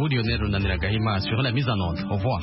vous, Lionel Runaniragahima, sur la mise en onde. Au revoir.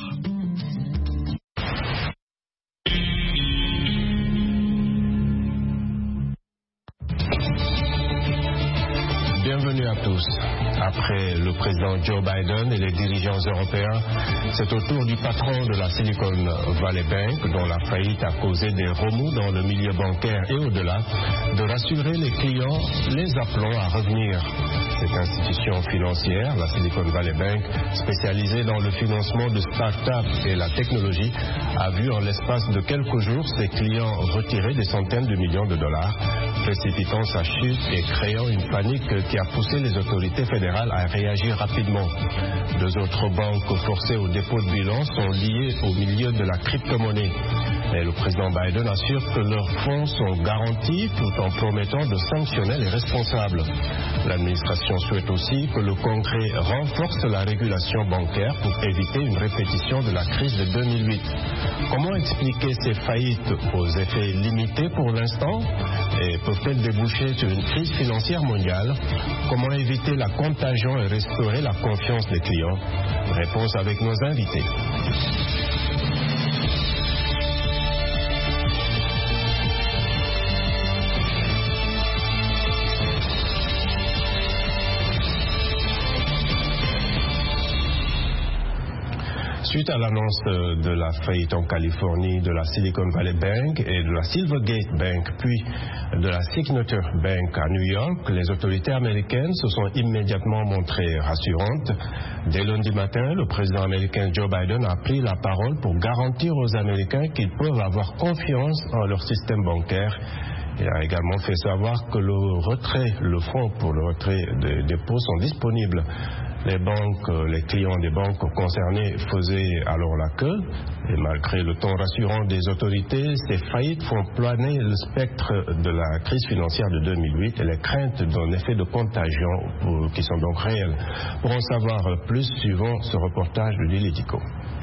Bienvenue à tous. Après le président Joe Biden et les dirigeants européens, c'est au tour du patron de la Silicon Valley Bank, dont la faillite a causé des remous dans le milieu bancaire et au-delà, de rassurer les clients, les appelant à revenir. Cette institution financière, la Silicon Valley Bank, spécialisée dans le financement de start-up et la technologie, a vu en l'espace de quelques jours ses clients retirer des centaines de millions de dollars, précipitant sa chute et créant une panique qui a poussé les autorités fédérales à réagir rapidement. Deux autres banques forcées au dépôt de bilan sont liées au milieu de la crypto-monnaie. Et le président Biden assure que leurs fonds sont garantis tout en promettant de sanctionner les responsables. L'administration souhaite aussi que le Congrès renforce la régulation bancaire pour éviter une répétition de la crise de 2008. Comment expliquer ces faillites aux effets limités pour l'instant et peuvent-elles déboucher sur une crise financière mondiale? Comment éviter la contagion et restaurer la confiance des clients? Réponse avec nos invités. Suite à l'annonce de la faillite en Californie de la Silicon Valley Bank et de la Silvergate Bank, puis de la Signature Bank à New York, les autorités américaines se sont immédiatement montrées rassurantes. Dès lundi matin, le président américain Joe Biden a pris la parole pour garantir aux Américains qu'ils peuvent avoir confiance en leur système bancaire. Il a également fait savoir que le fonds pour le retrait des dépôts sont disponibles. Les clients des banques concernées faisaient alors la queue. Et malgré le ton rassurant des autorités, ces faillites font planer le spectre de la crise financière de 2008 et les craintes d'un effet de contagion qui sont donc réelles. Pour en savoir plus, suivons ce reportage de Lily Tico.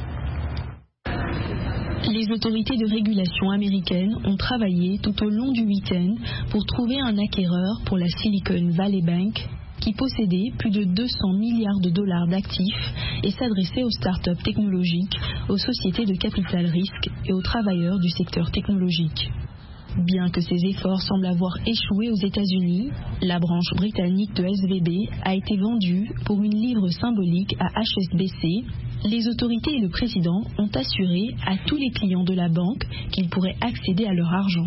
Les autorités de régulation américaines ont travaillé tout au long du week-end pour trouver un acquéreur pour la Silicon Valley Bank qui possédait plus de 200 milliards de dollars d'actifs et s'adressait aux start-up technologiques, aux sociétés de capital risque et aux travailleurs du secteur technologique. Bien que ces efforts semblent avoir échoué aux États-Unis, la branche britannique de SVB a été vendue pour une livre symbolique à HSBC. Les autorités et le président ont assuré à tous les clients de la banque qu'ils pourraient accéder à leur argent.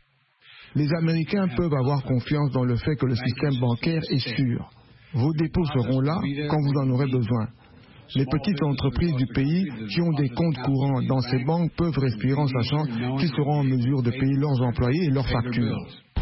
Les Américains peuvent avoir confiance dans le fait que le système bancaire est sûr. Vos dépôts seront là quand vous en aurez besoin. Les petites entreprises du pays qui ont des comptes courants dans ces banques peuvent respirer en sachant qu'ils seront en mesure de payer leurs employés et leurs factures.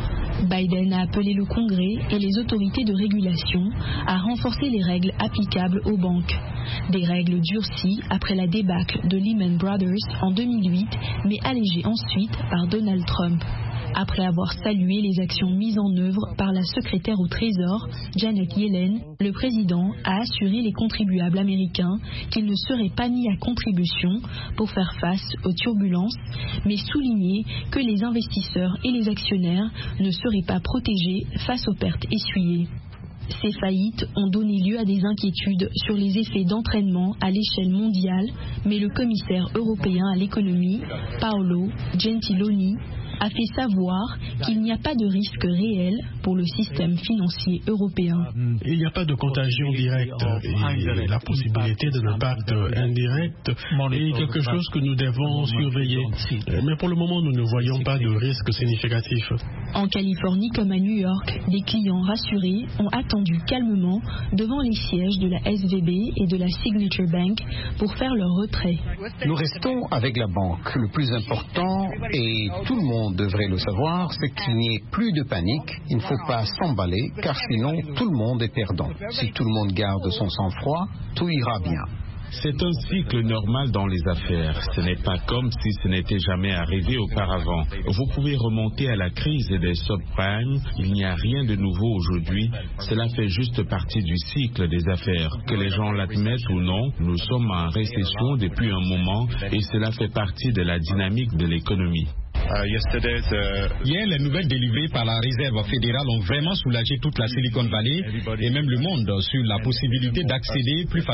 Biden a appelé le Congrès et les autorités de régulation à renforcer les règles applicables aux banques. Des règles durcies après la débâcle de Lehman Brothers en 2008, mais allégées ensuite par Donald Trump. Après avoir salué les actions mises en œuvre par la secrétaire au Trésor, Janet Yellen, le président a assuré les contribuables américains qu'ils ne seraient pas mis à contribution pour faire face aux turbulences, mais souligné que les investisseurs et les actionnaires ne seraient pas protégés face aux pertes essuyées. Ces faillites ont donné lieu à des inquiétudes sur les effets d'entraînement à l'échelle mondiale, mais le commissaire européen à l'économie, Paolo Gentiloni, a fait savoir qu'il n'y a pas de risque réel pour le système financier européen. Il n'y a pas de contagion directe et la possibilité d'un impact indirect est quelque chose que nous devons surveiller. Mais pour le moment, nous ne voyons pas de risque significatif. En Californie comme à New York, des clients rassurés ont attendu calmement devant les sièges de la SVB et de la Signature Bank pour faire leur retrait. Nous restons avec la banque. Le plus important, et tout le monde devrait le savoir, c'est qu'il n'y ait plus de panique. Il ne faut pas s'emballer, car sinon tout le monde est perdant. Si tout le monde garde son sang-froid, tout ira bien. C'est un cycle normal dans les affaires. Ce n'est pas comme si ce n'était jamais arrivé auparavant. Vous pouvez remonter à la crise des subprimes. Il n'y a rien de nouveau aujourd'hui. Cela fait juste partie du cycle des affaires. Que les gens l'admettent ou non, nous sommes en récession depuis un moment et cela fait partie de la dynamique de l'économie. Hier, les nouvelles délivrées par la Réserve fédérale ont vraiment soulagé toute la Silicon Valley et même le monde sur la possibilité d'accéder plus facilement